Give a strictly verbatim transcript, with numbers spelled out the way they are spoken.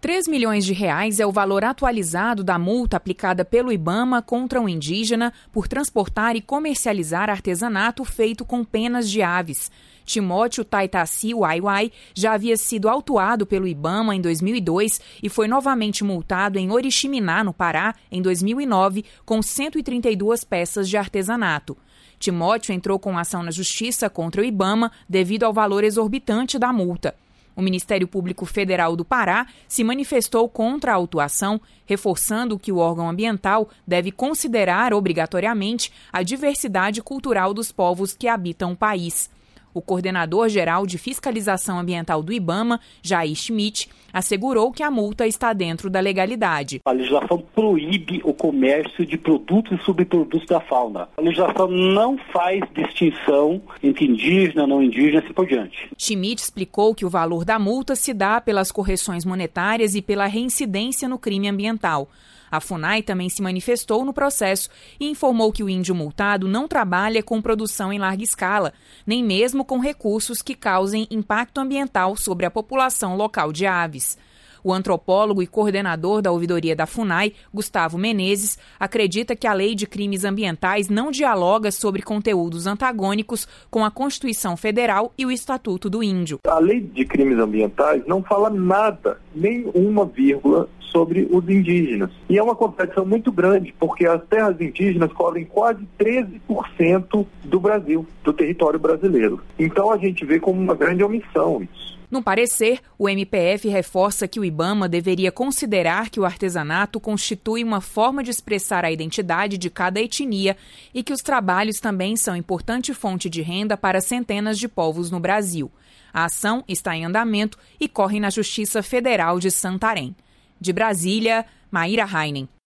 três milhões de reais é o valor atualizado da multa aplicada pelo IBAMA contra um indígena por transportar e comercializar artesanato feito com penas de aves. Timóteo Taitaci Uaiuai já havia sido autuado pelo IBAMA em dois mil e dois e foi novamente multado em Oriximiná, no Pará, em dois mil e nove, com cento e trinta e duas peças de artesanato. Timóteo entrou com ação na Justiça contra o IBAMA devido ao valor exorbitante da multa. O Ministério Público Federal do Pará se manifestou contra a autuação, reforçando que o órgão ambiental deve considerar obrigatoriamente a diversidade cultural dos povos que habitam o país. O coordenador-geral de fiscalização ambiental do IBAMA, Jair Schmidt, assegurou que a multa está dentro da legalidade. A legislação proíbe o comércio de produtos e subprodutos da fauna. A legislação não faz distinção entre indígena, não indígena e assim por diante. Schmidt explicou que o valor da multa se dá pelas correções monetárias e pela reincidência no crime ambiental. A FUNAI também se manifestou no processo e informou que o índio multado não trabalha com produção em larga escala, nem mesmo com recursos que causem impacto ambiental sobre a população local de aves. O antropólogo e coordenador da ouvidoria da FUNAI, Gustavo Menezes, acredita que a Lei de Crimes Ambientais não dialoga sobre conteúdos antagônicos com a Constituição Federal e o Estatuto do Índio. A Lei de Crimes Ambientais não fala nada, nem uma vírgula, sobre os indígenas. E é uma contradição muito grande, porque as terras indígenas cobrem quase treze por cento do Brasil, do território brasileiro. Então a gente vê como uma grande omissão isso. No parecer, o M P F reforça que o IBAMA deveria considerar que o artesanato constitui uma forma de expressar a identidade de cada etnia e que os trabalhos também são importante fonte de renda para centenas de povos no Brasil. A ação está em andamento e corre na Justiça Federal de Santarém. De Brasília, Maíra Heinen.